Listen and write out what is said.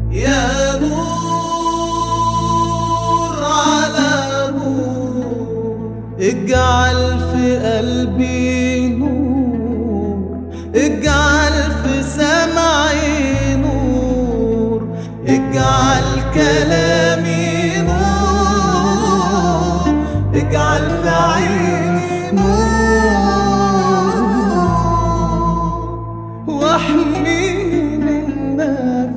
يا نور على نور، اجعل في قلبي نور، اجعل في سمعي نور، اجعل كلامي نور، اجعل في عيني نور، واحميني من